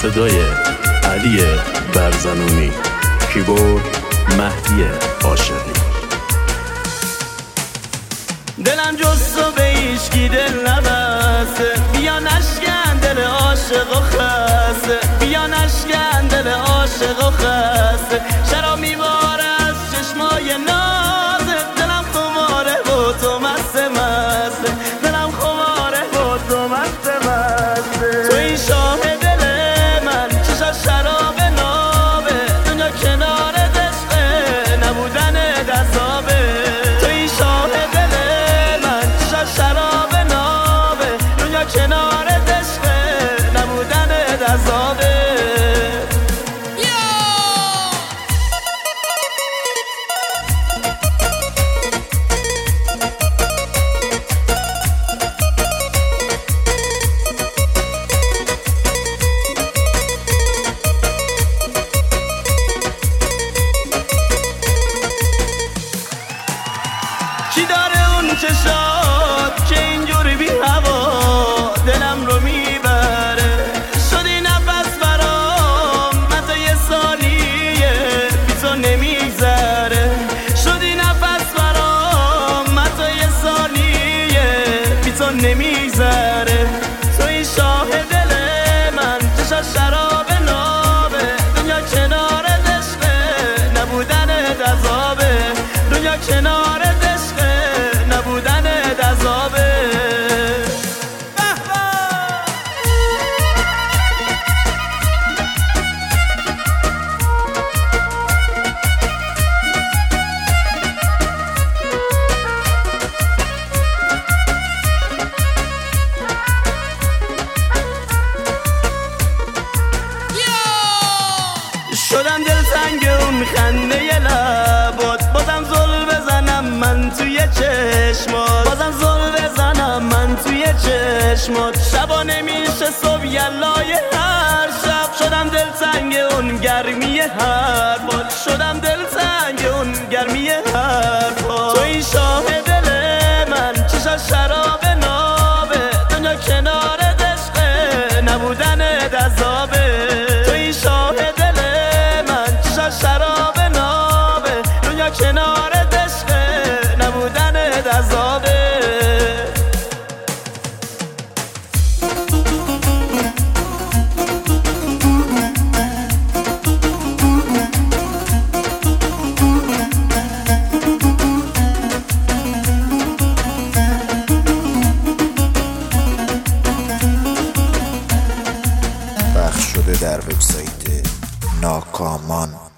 صدای علی برزنونی، کیبورد مهدی عاشقی. دلم جز تو به هیچکی دل نبسته، بیا نشکن دل عاشق و خسته، بیا نشکن دل عاشق و خسته. شراب میباره از چشمای نازت، دلم خماره و تو مست مسته، دلم خماره و تو مست مسته. تو این شاه دل من چشا شراب نابه، دنیا کنار دشقه نبودن دزابه. تو این شاه دل من چشا شراب نابه، دنیا کنار دشقه نبودن دزابه. کی داره اون چشات که اینجوری بی هوا دلم رو میبره؟ شدی نفس برام من تا یه ثانیه بی تو نمیگذره. شدی نفس برام من تا یه ثانیه بی تو نمیگذره. تو این شاه دل من چشا شراب نابه، دنیا کنار دشقه نبودن دزابه، دنیا کنار نبودن دزابه. شدم دلتنگ اون خنده لبات، بازم زل بزنم من توی چشمات، بازم زل بزنم من توی چشمات. شبا نمیشه صبح یلای هر شب، شدم دلتنگ اون گرمی حرفات، شدم دلتنگ اون گرمی حرفات. تو این شاه دل من چشا شراب نابه، دنیا کنار دشقه نبودن دزابه. تو این شاه دل من چشا شراب نابه، دنیا کنار دشقه نبودن دزابه. پخش شده در وبسایت ناکامان.